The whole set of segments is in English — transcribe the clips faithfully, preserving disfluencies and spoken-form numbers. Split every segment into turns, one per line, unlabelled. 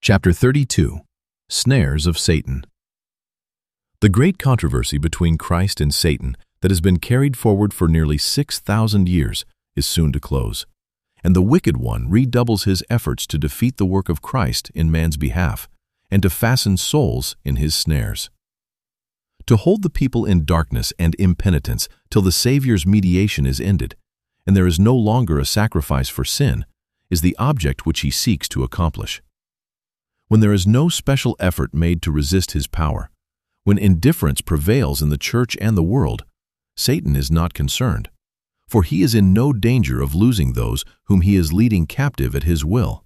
Chapter thirty-two. Snares of Satan. The great controversy between Christ and Satan that has been carried forward for nearly six thousand years is soon to close, and the wicked one redoubles his efforts to defeat the work of Christ in man's behalf and to fasten souls in his snares. To hold the people in darkness and impenitence till the Savior's mediation is ended, and there is no longer a sacrifice for sin, is the object which he seeks to accomplish. When there is no special effort made to resist his power, when indifference prevails in the church and the world, Satan is not concerned, for he is in no danger of losing those whom he is leading captive at his will.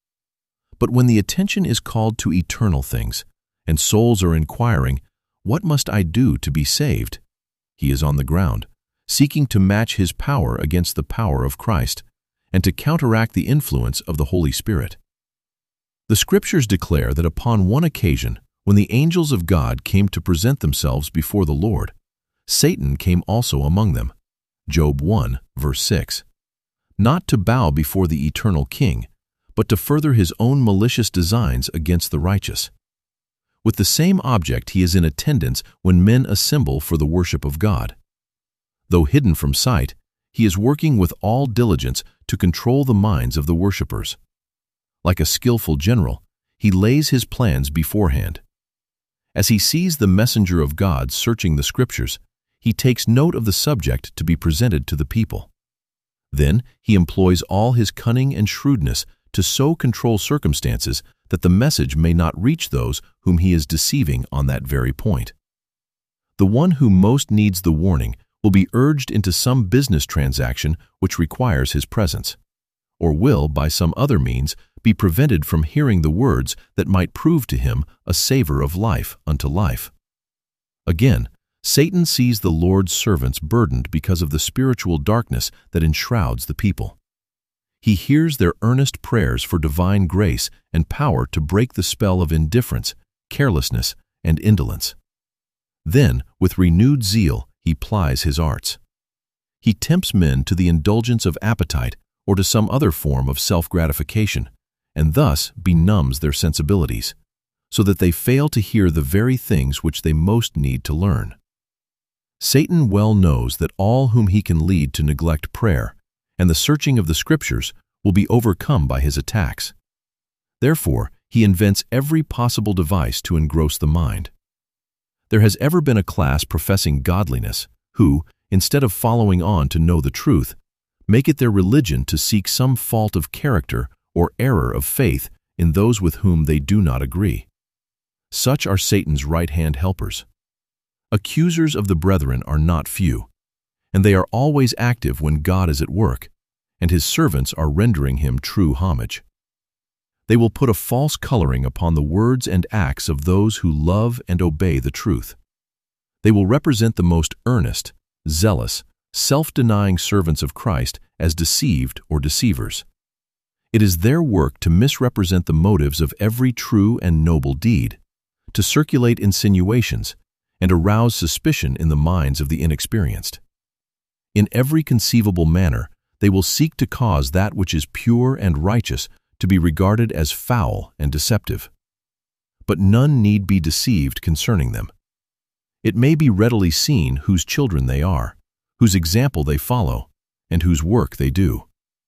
But when the attention is called to eternal things, and souls are inquiring, "What must I do to be saved?" he is on the ground, seeking to match his power against the power of Christ, and to counteract the influence of the Holy Spirit. The Scriptures declare that upon one occasion, when the angels of God came to present themselves before the Lord, Satan came also among them. Job one, verse six. Not to bow before the eternal King, but to further his own malicious designs against the righteous. With the same object he is in attendance when men assemble for the worship of God. Though hidden from sight, he is working with all diligence to control the minds of the worshipers. Like a skillful general, he lays his plans beforehand. As he sees the messenger of God searching the Scriptures, he takes note of the subject to be presented to the people. Then he employs all his cunning and shrewdness to so control circumstances that the message may not reach those whom he is deceiving on that very point. The one who most needs the warning will be urged into some business transaction which requires his presence, or will, by some other means, be prevented from hearing the words that might prove to him a savor of life unto life. Again, Satan sees the Lord's servants burdened because of the spiritual darkness that enshrouds the people. He hears their earnest prayers for divine grace and power to break the spell of indifference, carelessness, and indolence. Then, with renewed zeal, he plies his arts. He tempts men to the indulgence of appetite or to some other form of self-gratification, and thus benumbs their sensibilities, so that they fail to hear the very things which they most need to learn. Satan well knows that all whom he can lead to neglect prayer and the searching of the Scriptures will be overcome by his attacks. Therefore, he invents every possible device to engross the mind. There has ever been a class professing godliness who, instead of following on to know the truth, make it their religion to seek some fault of character or error of faith in those with whom they do not agree. Such are Satan's right-hand helpers. Accusers of the brethren are not few, and they are always active when God is at work, and his servants are rendering him true homage. They will put a false coloring upon the words and acts of those who love and obey the truth. They will represent the most earnest, zealous, self-denying servants of Christ as deceived or deceivers. It is their work to misrepresent the motives of every true and noble deed, to circulate insinuations, and arouse suspicion in the minds of the inexperienced. In every conceivable manner, they will seek to cause that which is pure and righteous to be regarded as foul and deceptive. But none need be deceived concerning them. It may be readily seen whose children they are, whose example they follow, and whose work they do.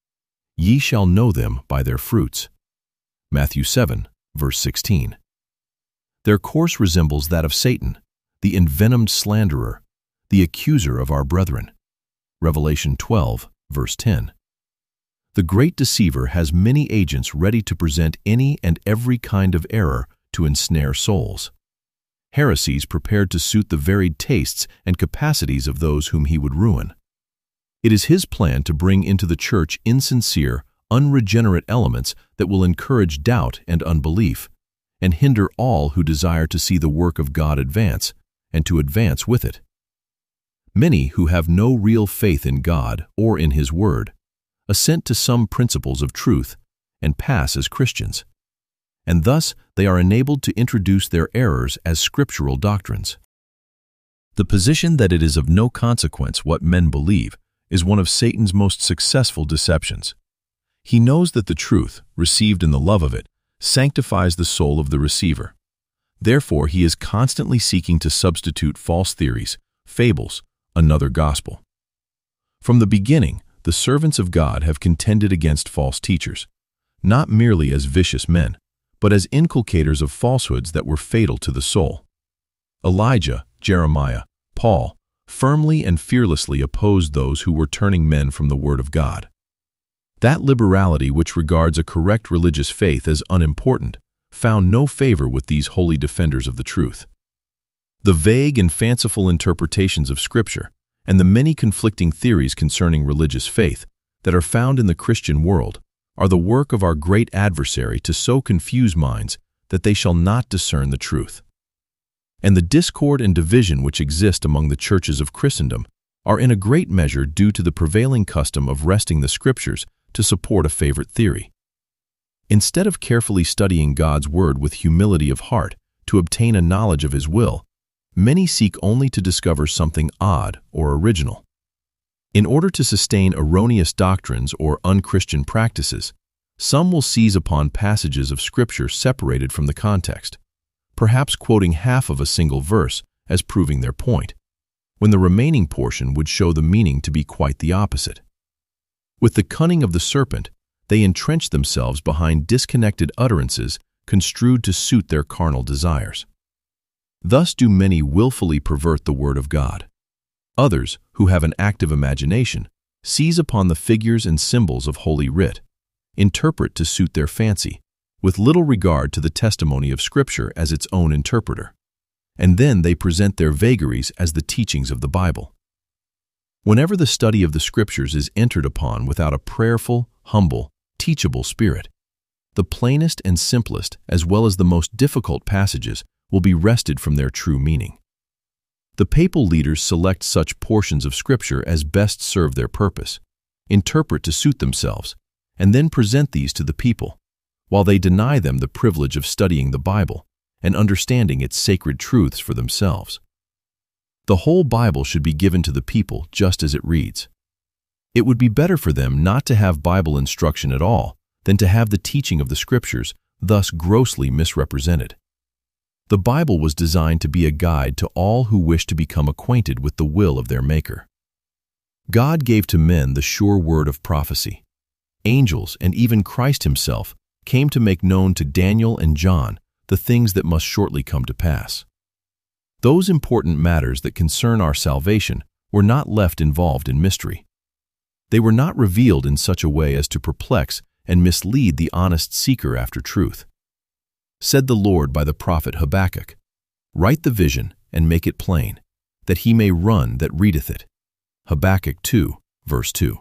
Ye shall know them by their fruits. Matthew seven, verse sixteen. Their course resembles that of Satan, the envenomed slanderer, the accuser of our brethren. Revelation twelve, verse ten. The great deceiver has many agents ready to present any and every kind of error to ensnare souls. Heresies prepared to suit the varied tastes and capacities of those whom he would ruin. It is his plan to bring into the church insincere, unregenerate elements that will encourage doubt and unbelief, and hinder all who desire to see the work of God advance, and to advance with it. Many who have no real faith in God or in His Word assent to some principles of truth and pass as Christians, and thus they are enabled to introduce their errors as scriptural doctrines. The position that it is of no consequence what men believe is one of Satan's most successful deceptions. He knows that the truth, received in the love of it, sanctifies the soul of the receiver. Therefore, he is constantly seeking to substitute false theories, fables, another gospel. From the beginning, the servants of God have contended against false teachers, not merely as vicious men, but as inculcators of falsehoods that were fatal to the soul. Elijah, Jeremiah, Paul, firmly and fearlessly opposed those who were turning men from the Word of God. That liberality which regards a correct religious faith as unimportant found no favor with these holy defenders of the truth. The vague and fanciful interpretations of Scripture and the many conflicting theories concerning religious faith that are found in the Christian world are the work of our great adversary to so confuse minds that they shall not discern the truth. And the discord and division which exist among the churches of Christendom are in a great measure due to the prevailing custom of wresting the Scriptures to support a favorite theory. Instead of carefully studying God's Word with humility of heart to obtain a knowledge of His will, many seek only to discover something odd or original. In order to sustain erroneous doctrines or unchristian practices, some will seize upon passages of Scripture separated from the context, perhaps quoting half of a single verse as proving their point, when the remaining portion would show the meaning to be quite the opposite. With the cunning of the serpent, they entrench themselves behind disconnected utterances construed to suit their carnal desires. Thus do many willfully pervert the Word of God. Others, who have an active imagination, seize upon the figures and symbols of Holy Writ, interpret to suit their fancy, with little regard to the testimony of Scripture as its own interpreter, and then they present their vagaries as the teachings of the Bible. Whenever the study of the Scriptures is entered upon without a prayerful, humble, teachable spirit, the plainest and simplest as well as the most difficult passages will be wrested from their true meaning. The papal leaders select such portions of Scripture as best serve their purpose, interpret to suit themselves, and then present these to the people, while they deny them the privilege of studying the Bible and understanding its sacred truths for themselves. The whole Bible should be given to the people just as it reads. It would be better for them not to have Bible instruction at all than to have the teaching of the Scriptures thus grossly misrepresented. The Bible was designed to be a guide to all who wish to become acquainted with the will of their Maker. God gave to men the sure word of prophecy. Angels and even Christ Himself came to make known to Daniel and John the things that must shortly come to pass. Those important matters that concern our salvation were not left involved in mystery. They were not revealed in such a way as to perplex and mislead the honest seeker after truth. Said the Lord by the prophet Habakkuk, "Write the vision and make it plain, that he may run that readeth it." Habakkuk two, verse two.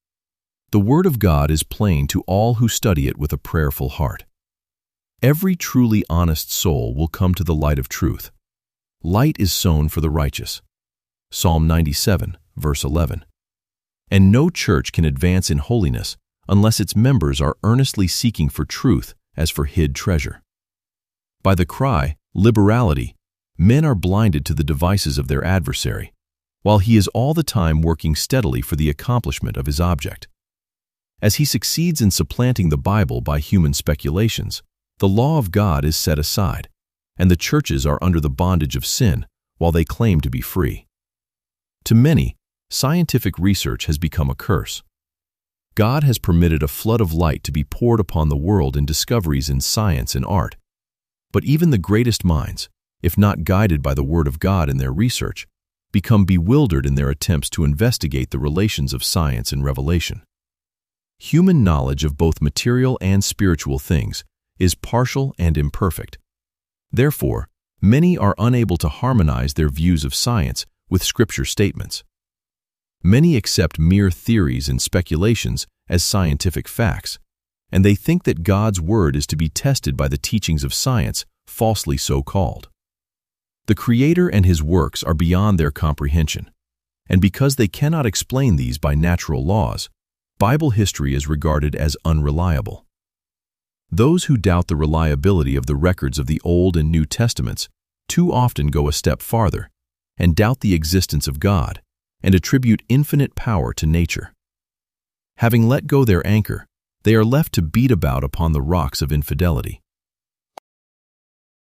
The Word of God is plain to all who study it with a prayerful heart. Every truly honest soul will come to the light of truth. Light is sown for the righteous. Psalm ninety-seven, verse eleven. And no church can advance in holiness unless its members are earnestly seeking for truth as for hid treasure. By the cry, liberality, men are blinded to the devices of their adversary, while he is all the time working steadily for the accomplishment of his object. As he succeeds in supplanting the Bible by human speculations, the law of God is set aside, and the churches are under the bondage of sin while they claim to be free. To many, scientific research has become a curse. God has permitted a flood of light to be poured upon the world in discoveries in science and art. But even the greatest minds, if not guided by the Word of God in their research, become bewildered in their attempts to investigate the relations of science and revelation. Human knowledge of both material and spiritual things is partial and imperfect. Therefore, many are unable to harmonize their views of science with Scripture statements. Many accept mere theories and speculations as scientific facts, and they think that God's Word is to be tested by the teachings of science, falsely so called. The Creator and His works are beyond their comprehension, and because they cannot explain these by natural laws, Bible history is regarded as unreliable. Those who doubt the reliability of the records of the Old and New Testaments too often go a step farther and doubt the existence of God and attribute infinite power to nature. Having let go their anchor, they are left to beat about upon the rocks of infidelity.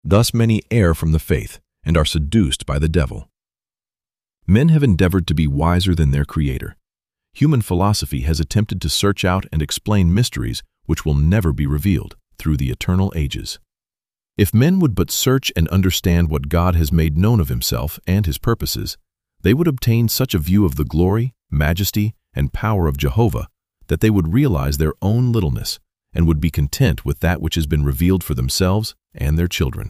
Thus many err from the faith and are seduced by the devil. Men have endeavored to be wiser than their Creator. Human philosophy has attempted to search out and explain mysteries which will never be revealed through the eternal ages. If men would but search and understand what God has made known of Himself and His purposes, they would obtain such a view of the glory, majesty, and power of Jehovah that they would realize their own littleness and would be content with that which has been revealed for themselves and their children.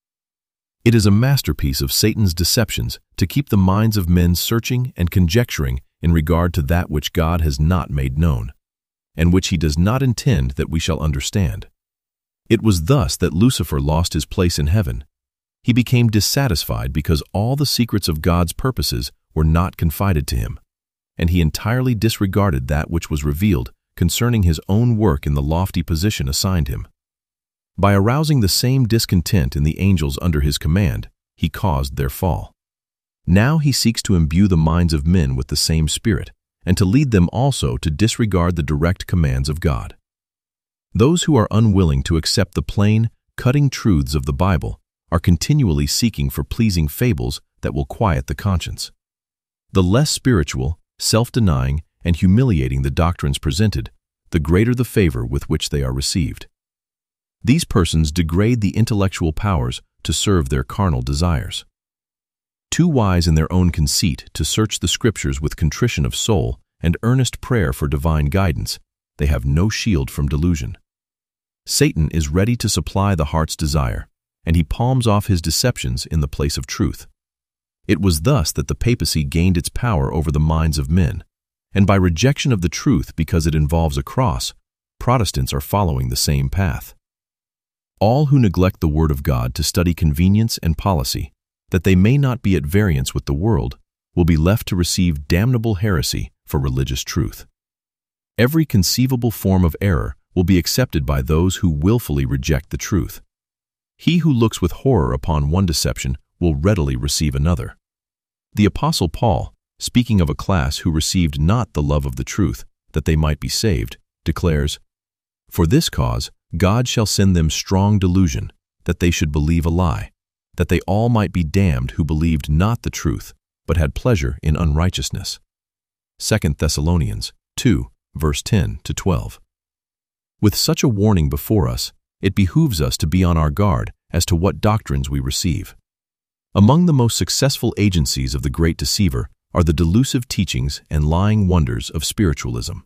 It is a masterpiece of Satan's deceptions to keep the minds of men searching and conjecturing in regard to that which God has not made known, and which He does not intend that we shall understand. It was thus that Lucifer lost his place in heaven. He became dissatisfied because all the secrets of God's purposes were not confided to him, and he entirely disregarded that which was revealed concerning his own work in the lofty position assigned him. By arousing the same discontent in the angels under his command, he caused their fall. Now he seeks to imbue the minds of men with the same spirit, and to lead them also to disregard the direct commands of God. Those who are unwilling to accept the plain, cutting truths of the Bible are continually seeking for pleasing fables that will quiet the conscience. The less spiritual, self-denying, and humiliating the doctrines presented, the greater the favor with which they are received. These persons degrade the intellectual powers to serve their carnal desires. Too wise in their own conceit to search the Scriptures with contrition of soul and earnest prayer for divine guidance, they have no shield from delusion. Satan is ready to supply the heart's desire, and he palms off his deceptions in the place of truth. It was thus that the papacy gained its power over the minds of men, and by rejection of the truth because it involves a cross, Protestants are following the same path. All who neglect the Word of God to study convenience and policy, that they may not be at variance with the world, will be left to receive damnable heresy for religious truth. Every conceivable form of error will be accepted by those who willfully reject the truth. He who looks with horror upon one deception will readily receive another. The Apostle Paul, speaking of a class who received not the love of the truth, that they might be saved, declares, "For this cause God shall send them strong delusion, that they should believe a lie, that they all might be damned who believed not the truth, but had pleasure in unrighteousness." Second Thessalonians two, verse ten to twelve. With such a warning before us, it behooves us to be on our guard as to what doctrines we receive. Among the most successful agencies of the great deceiver are the delusive teachings and lying wonders of spiritualism.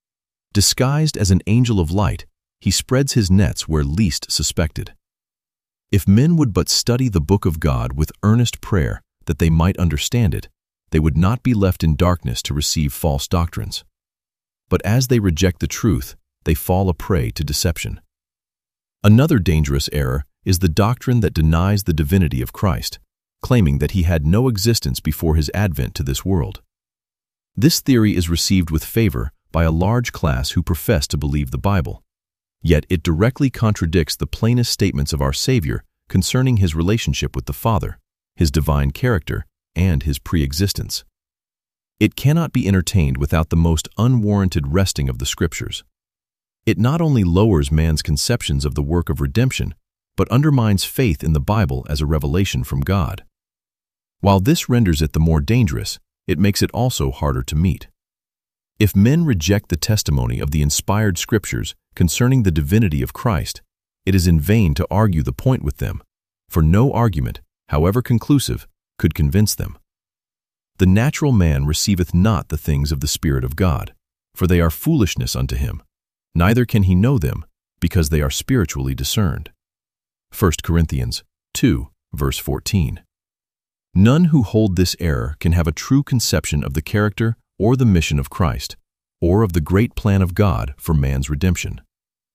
Disguised as an angel of light, he spreads his nets where least suspected. If men would but study the book of God with earnest prayer that they might understand it, they would not be left in darkness to receive false doctrines. But as they reject the truth, they fall a prey to deception. Another dangerous error is the doctrine that denies the divinity of Christ, claiming that he had no existence before his advent to this world. This theory is received with favor by a large class who profess to believe the Bible, yet it directly contradicts the plainest statements of our Savior concerning his relationship with the Father, his divine character, and his pre-existence. It cannot be entertained without the most unwarranted wresting of the Scriptures. It not only lowers man's conceptions of the work of redemption, but undermines faith in the Bible as a revelation from God. While this renders it the more dangerous, it makes it also harder to meet. If men reject the testimony of the inspired Scriptures concerning the divinity of Christ, it is in vain to argue the point with them, for no argument, however conclusive, could convince them. The natural man receiveth not the things of the Spirit of God, for they are foolishness unto him, neither can he know them, because they are spiritually discerned. First Corinthians two, verse fourteen. None who hold this error can have a true conception of the character or the mission of Christ, or of the great plan of God for man's redemption.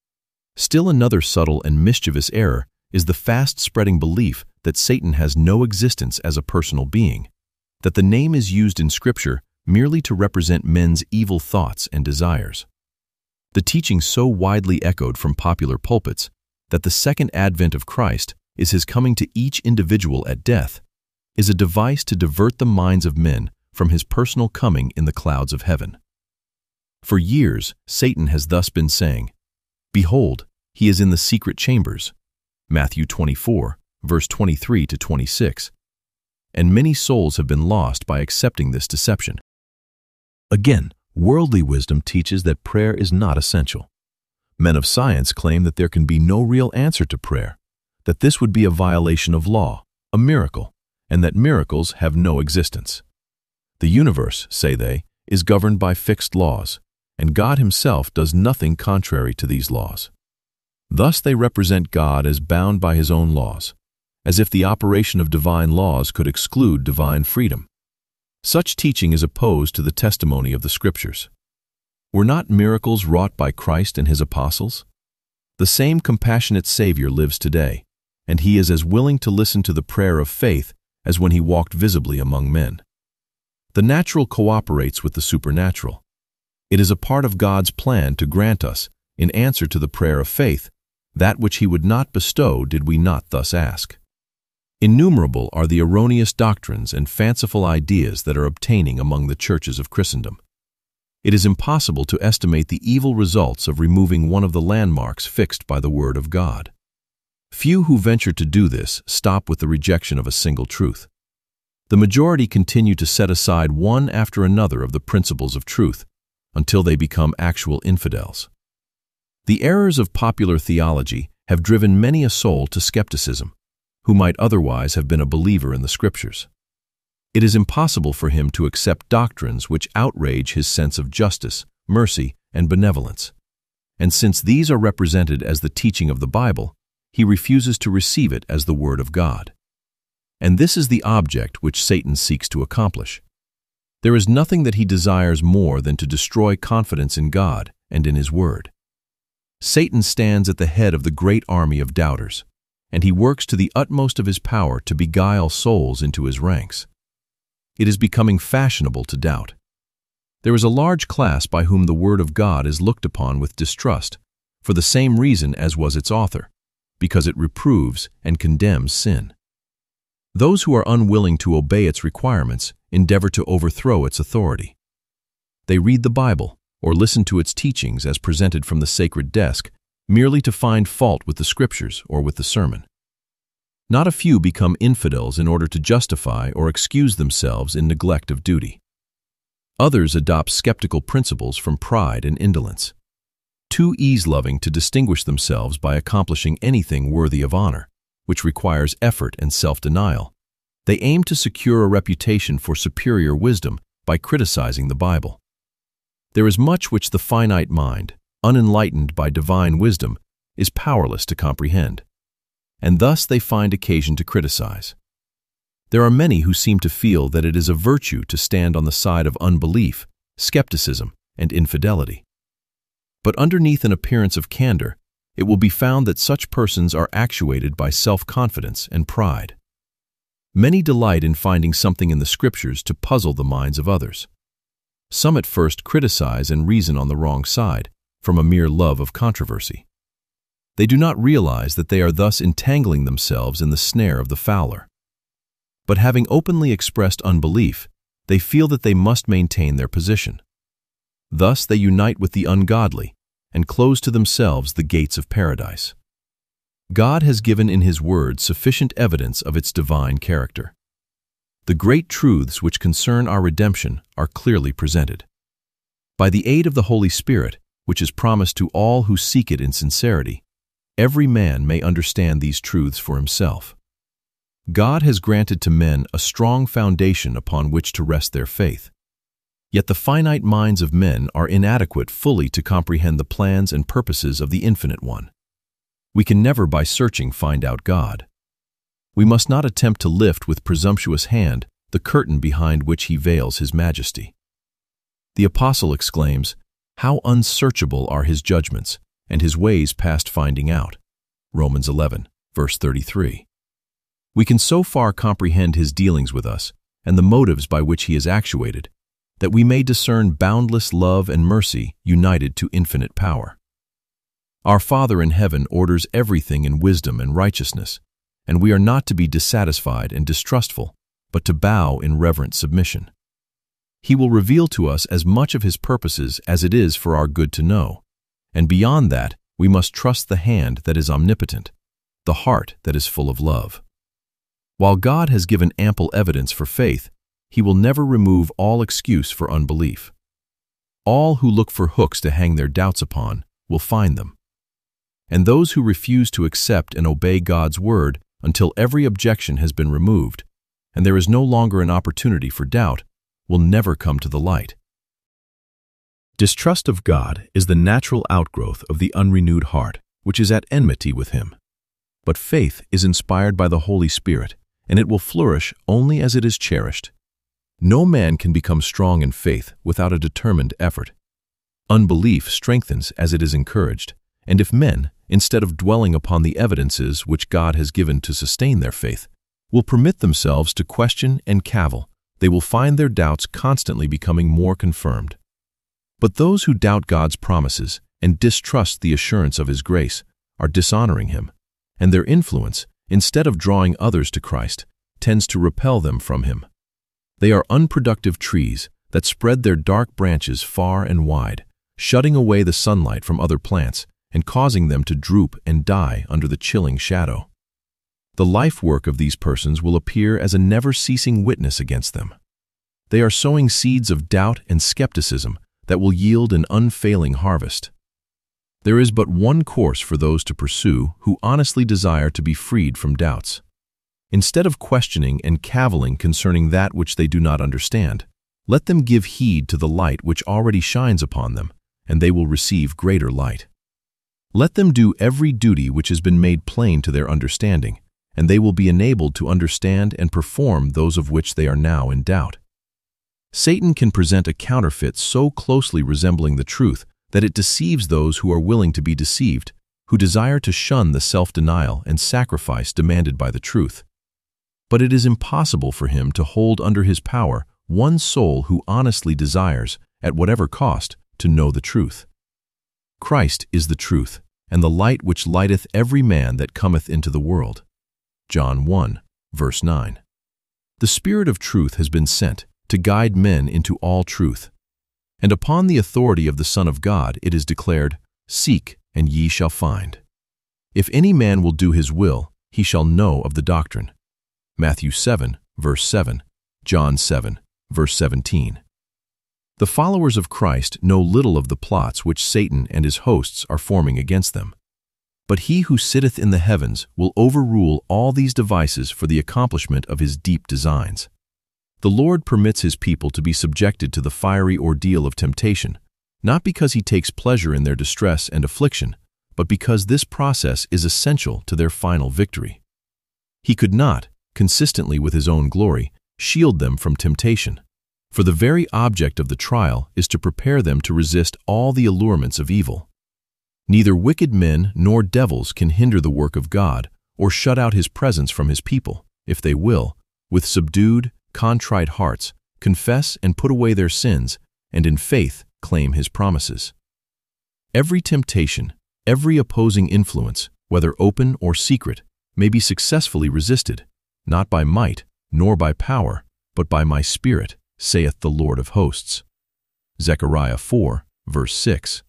Still another subtle and mischievous error is the fast-spreading belief that Satan has no existence as a personal being, that the name is used in Scripture merely to represent men's evil thoughts and desires. The teaching so widely echoed from popular pulpits that the second advent of Christ is his coming to each individual at death is a device to divert the minds of men from his personal coming in the clouds of heaven. For years, Satan has thus been saying, "Behold, he is in the secret chambers," Matthew twenty-four, verse twenty-three to twenty-six. And many souls have been lost by accepting this deception. Again, worldly wisdom teaches that prayer is not essential. Men of science claim that there can be no real answer to prayer, that this would be a violation of law, a miracle, and that miracles have no existence. The universe, say they, is governed by fixed laws, and God himself does nothing contrary to these laws. Thus they represent God as bound by his own laws, as if the operation of divine laws could exclude divine freedom. Such teaching is opposed to the testimony of the Scriptures. Were not miracles wrought by Christ and his apostles? The same compassionate Savior lives today, and he is as willing to listen to the prayer of faith as when he walked visibly among men. The natural cooperates with the supernatural. It is a part of God's plan to grant us, in answer to the prayer of faith, that which he would not bestow did we not thus ask. Innumerable are the erroneous doctrines and fanciful ideas that are obtaining among the churches of Christendom. It is impossible to estimate the evil results of removing one of the landmarks fixed by the Word of God. Few who venture to do this stop with the rejection of a single truth. The majority continue to set aside one after another of the principles of truth until they become actual infidels. The errors of popular theology have driven many a soul to skepticism, who might otherwise have been a believer in the Scriptures. It is impossible for him to accept doctrines which outrage his sense of justice, mercy, and benevolence. And since these are represented as the teaching of the Bible, he refuses to receive it as the Word of God. And this is the object which Satan seeks to accomplish. There is nothing that he desires more than to destroy confidence in God and in his Word. Satan stands at the head of the great army of doubters, and he works to the utmost of his power to beguile souls into his ranks. It is becoming fashionable to doubt. There is a large class by whom the Word of God is looked upon with distrust, for the same reason as was its author, because it reproves and condemns sin. Those who are unwilling to obey its requirements endeavor to overthrow its authority. They read the Bible or listen to its teachings as presented from the sacred desk, merely to find fault with the Scriptures or with the sermon. Not a few become infidels in order to justify or excuse themselves in neglect of duty. Others adopt skeptical principles from pride and indolence. Too ease-loving to distinguish themselves by accomplishing anything worthy of honor, which requires effort and self-denial, they aim to secure a reputation for superior wisdom by criticizing the Bible. There is much which the finite mind, unenlightened by divine wisdom, is powerless to comprehend, and thus they find occasion to criticize. There are many who seem to feel that it is a virtue to stand on the side of unbelief, skepticism, and infidelity. But underneath an appearance of candor, it will be found that such persons are actuated by self-confidence and pride. Many delight in finding something in the Scriptures to puzzle the minds of others. Some at first criticize and reason on the wrong side, from a mere love of controversy. They do not realize that they are thus entangling themselves in the snare of the fowler. But having openly expressed unbelief, they feel that they must maintain their position. Thus they unite with the ungodly and close to themselves the gates of paradise. God has given in His Word sufficient evidence of its divine character. The great truths which concern our redemption are clearly presented. By the aid of the Holy Spirit, which is promised to all who seek it in sincerity, every man may understand these truths for himself. God has granted to men a strong foundation upon which to rest their faith. Yet the finite minds of men are inadequate fully to comprehend the plans and purposes of the Infinite One. We can never by searching find out God. We must not attempt to lift with presumptuous hand the curtain behind which He veils His majesty. The apostle exclaims, "How unsearchable are His judgments, and His ways past finding out." Romans eleven, verse thirty-three. We can so far comprehend His dealings with us and the motives by which He is actuated, that we may discern boundless love and mercy united to infinite power. Our Father in heaven orders everything in wisdom and righteousness, and we are not to be dissatisfied and distrustful, but to bow in reverent submission. He will reveal to us as much of His purposes as it is for our good to know, and beyond that we must trust the hand that is omnipotent, the heart that is full of love. While God has given ample evidence for faith, He will never remove all excuse for unbelief. All who look for hooks to hang their doubts upon will find them. And those who refuse to accept and obey God's word until every objection has been removed, and there is no longer an opportunity for doubt, will never come to the light. Distrust of God is the natural outgrowth of the unrenewed heart, which is at enmity with Him. But faith is inspired by the Holy Spirit, and it will flourish only as it is cherished. No man can become strong in faith without a determined effort. Unbelief strengthens as it is encouraged, and if men, instead of dwelling upon the evidences which God has given to sustain their faith, will permit themselves to question and cavil, they will find their doubts constantly becoming more confirmed. But those who doubt God's promises and distrust the assurance of His grace are dishonoring Him, and their influence, instead of drawing others to Christ, tends to repel them from Him. They are unproductive trees that spread their dark branches far and wide, shutting away the sunlight from other plants and causing them to droop and die under the chilling shadow. The life work of these persons will appear as a never-ceasing witness against them. They are sowing seeds of doubt and skepticism that will yield an unfailing harvest. There is but one course for those to pursue who honestly desire to be freed from doubts. Instead of questioning and caviling concerning that which they do not understand, let them give heed to the light which already shines upon them, and they will receive greater light. Let them do every duty which has been made plain to their understanding, and they will be enabled to understand and perform those of which they are now in doubt. Satan can present a counterfeit so closely resembling the truth that it deceives those who are willing to be deceived, who desire to shun the self-denial and sacrifice demanded by the truth. But it is impossible for him to hold under his power one soul who honestly desires, at whatever cost, to know the truth. Christ is the truth, and the light which lighteth every man that cometh into the world. John one, verse nine. The Spirit of truth has been sent to guide men into all truth. And upon the authority of the Son of God it is declared, Seek, and ye shall find. If any man will do his will, he shall know of the doctrine. Matthew seven, verse seven, John seven, verse seventeen. The followers of Christ know little of the plots which Satan and his hosts are forming against them. But he who sitteth in the heavens will overrule all these devices for the accomplishment of his deep designs. The Lord permits His people to be subjected to the fiery ordeal of temptation, not because He takes pleasure in their distress and affliction, but because this process is essential to their final victory. He could not, consistently with His own glory, shield them from temptation, for the very object of the trial is to prepare them to resist all the allurements of evil. Neither wicked men nor devils can hinder the work of God or shut out His presence from His people, if they will, with subdued, contrite hearts, confess and put away their sins, and in faith claim His promises. Every temptation, every opposing influence, whether open or secret, may be successfully resisted, not by might, nor by power, but by my Spirit, saith the Lord of hosts. Zechariah four, verse six.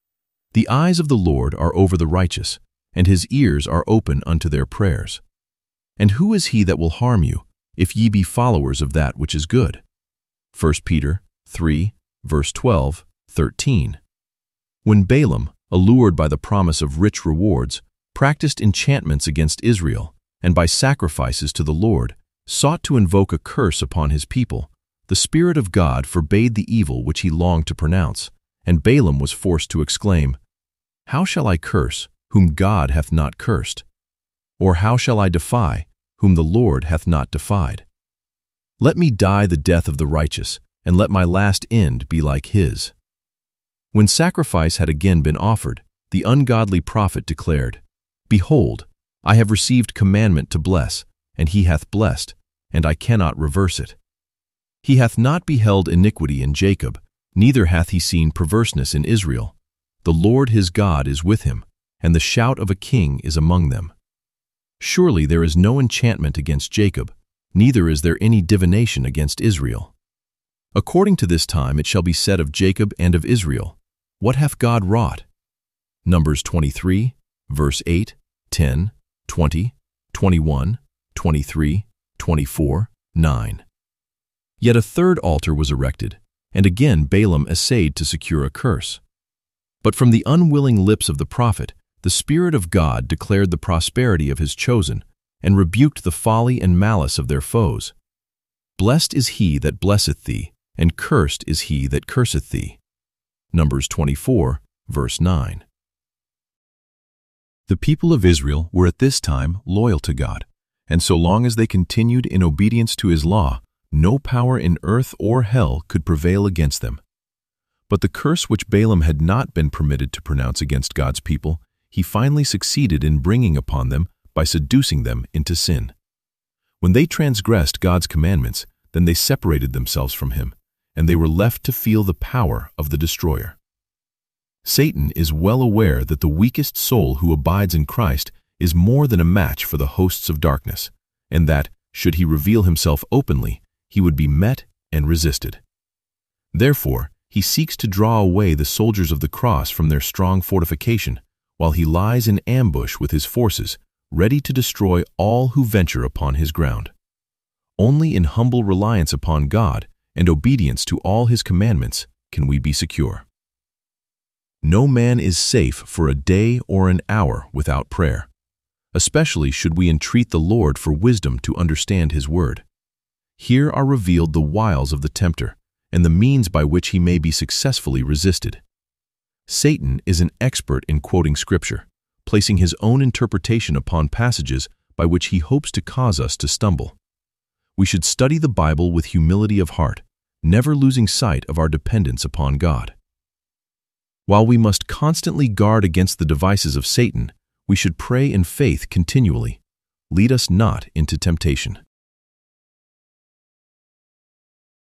The eyes of the Lord are over the righteous, and His ears are open unto their prayers. And who is he that will harm you, if ye be followers of that which is good? First Peter three, verse twelve, thirteen. When Balaam, allured by the promise of rich rewards, practiced enchantments against Israel, and by sacrifices to the Lord, sought to invoke a curse upon his people, the Spirit of God forbade the evil which he longed to pronounce, and Balaam was forced to exclaim, How shall I curse, whom God hath not cursed? Or how shall I defy, whom the Lord hath not defied? Let me die the death of the righteous, and let my last end be like his. When sacrifice had again been offered, the ungodly prophet declared, Behold, I have received commandment to bless, and he hath blessed, and I cannot reverse it. He hath not beheld iniquity in Jacob, neither hath he seen perverseness in Israel. The Lord his God is with him, and the shout of a king is among them. Surely there is no enchantment against Jacob, neither is there any divination against Israel. According to this time it shall be said of Jacob and of Israel, What hath God wrought? Numbers twenty-three, verse eight, ten, twenty, twenty-one, twenty-three, twenty-four, nine. Yet a third altar was erected, and again Balaam essayed to secure a curse. But from the unwilling lips of the prophet, the Spirit of God declared the prosperity of his chosen, and rebuked the folly and malice of their foes. Blessed is he that blesseth thee, and cursed is he that curseth thee. Numbers twenty-four, verse nine. The people of Israel were at this time loyal to God, and so long as they continued in obedience to his law, no power in earth or hell could prevail against them. But the curse which Balaam had not been permitted to pronounce against God's people, he finally succeeded in bringing upon them by seducing them into sin. When they transgressed God's commandments, then they separated themselves from him, and they were left to feel the power of the destroyer. Satan is well aware that the weakest soul who abides in Christ is more than a match for the hosts of darkness, and that, should he reveal himself openly, he would be met and resisted. Therefore, he seeks to draw away the soldiers of the cross from their strong fortification, while he lies in ambush with his forces, ready to destroy all who venture upon his ground. Only in humble reliance upon God and obedience to all his commandments can we be secure. No man is safe for a day or an hour without prayer. Especially should we entreat the Lord for wisdom to understand his word. Here are revealed the wiles of the tempter, and the means by which he may be successfully resisted. Satan is an expert in quoting Scripture, placing his own interpretation upon passages by which he hopes to cause us to stumble. We should study the Bible with humility of heart, never losing sight of our dependence upon God. While we must constantly guard against the devices of Satan, we should pray in faith continually. Lead us not into temptation.